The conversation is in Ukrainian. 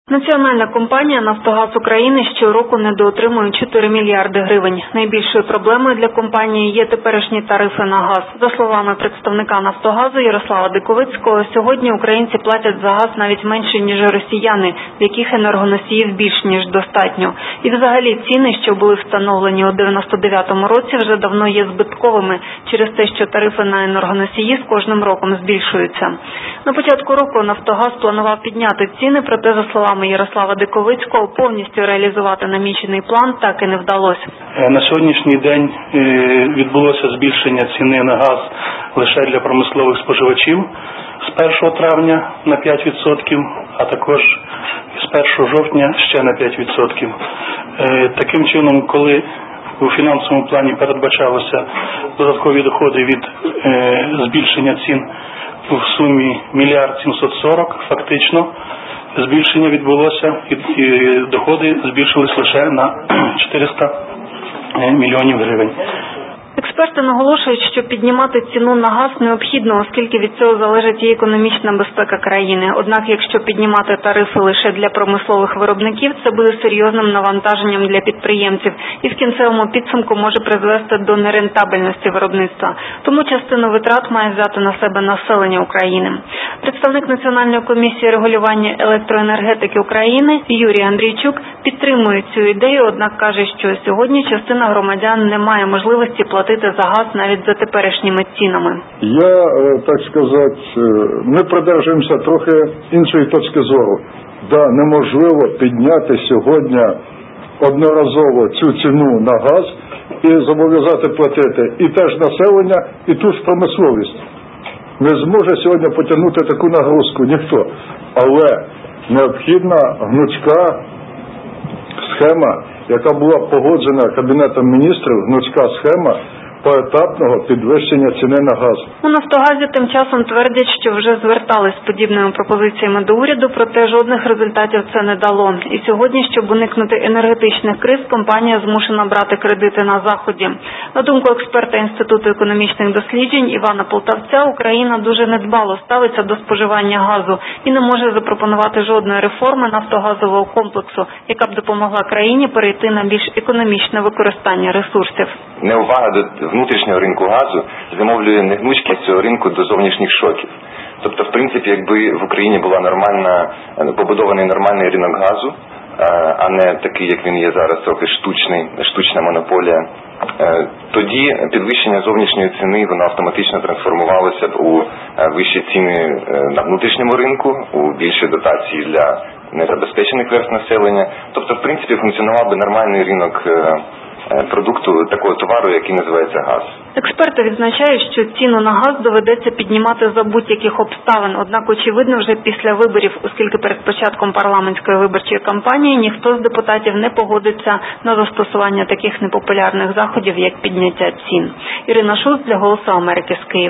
Національна компанія «Нафтогаз України» щороку недоотримує 4 мільярди гривень. Найбільшою проблемою для компанії є теперішні тарифи на газ. За словами представника «Нафтогазу» Ярослава Диковицького, сьогодні українці платять за газ навіть менше, ніж росіяни, в яких енергоносіїв більш ніж достатньо. І взагалі ціни, що були встановлені у 99-му році, вже давно є збитковими через те, що тарифи на енергоносії з кожним роком збільшуються. На початку року «Нафтогаз» планував підняти ціни, проте, за словами Ярослава Диковицького, повністю реалізувати намічений план так і не вдалося. На сьогоднішній день відбулося збільшення ціни на газ лише для промислових споживачів з 1 травня на 5%, а також з 1 жовтня ще на 5%. Таким чином, коли у фінансовому плані передбачалося додаткові доходи від збільшення цін в сумі 1 740 000 000, фактично збільшення відбулося і доходи збільшились лише на 400 мільйонів гривень. Експерти наголошують, що піднімати ціну на газ необхідно, оскільки від цього залежить і економічна безпека країни. Однак, якщо піднімати тарифи лише для промислових виробників, це буде серйозним навантаженням для підприємців і в кінцевому підсумку може призвести до нерентабельності виробництва. Тому частину витрат має взяти на себе населення України. Представник Національної комісії регулювання електроенергетики України Юрій Андрійчук підтримує цю ідею, однак каже, що сьогодні частина громадян не має можливості платити за газ навіть за теперішніми цінами. Я, так сказати, ми придержуємося трохи іншої точки зору. Да, неможливо підняти сьогодні одноразово цю ціну на газ і зобов'язати платити і теж населення, і ту ж промисловість. Не зможе сьогодні потягнути таку нагрузку ніхто. Але необхідна гнучка схема, яка була погоджена Кабінетом міністрів, гнучка схема поетапного підвищення ціни на газ. У «Нафтогазі» тим часом твердять, що вже звертались з подібними пропозиціями до уряду, проте жодних результатів це не дало. І сьогодні, щоб уникнути енергетичних криз, компанія змушена брати кредити на Заході. На думку експерта Інституту економічних досліджень Івана Полтавця, Україна дуже недбало ставиться до споживання газу і не може запропонувати жодної реформи нафтогазового комплексу, яка б допомогла країні перейти на більш економічне використання ресурсів. Неувага до внутрішнього ринку газу зумовлює негнучкість цього ринку до зовнішніх шоків. Тобто, в принципі, якби в Україні була побудований нормальний ринок газу, а не такий, як він є зараз, трохи штучна монополія, тоді підвищення зовнішньої ціни, воно автоматично трансформувалося б у вищі ціни на внутрішньому ринку, у більші дотації для незабезпечених верств населення. Тобто, в принципі, функціонував би нормальний ринок продукту, такого товару, який називається газ. Експерти відзначають, що ціну на газ доведеться піднімати за будь-яких обставин, однак очевидно вже після виборів, оскільки перед початком парламентської виборчої кампанії ніхто з депутатів не погодиться на застосування таких непопулярних заходів, як підняття цін. Ірина Шуц для «Голосу Америки» з Києва.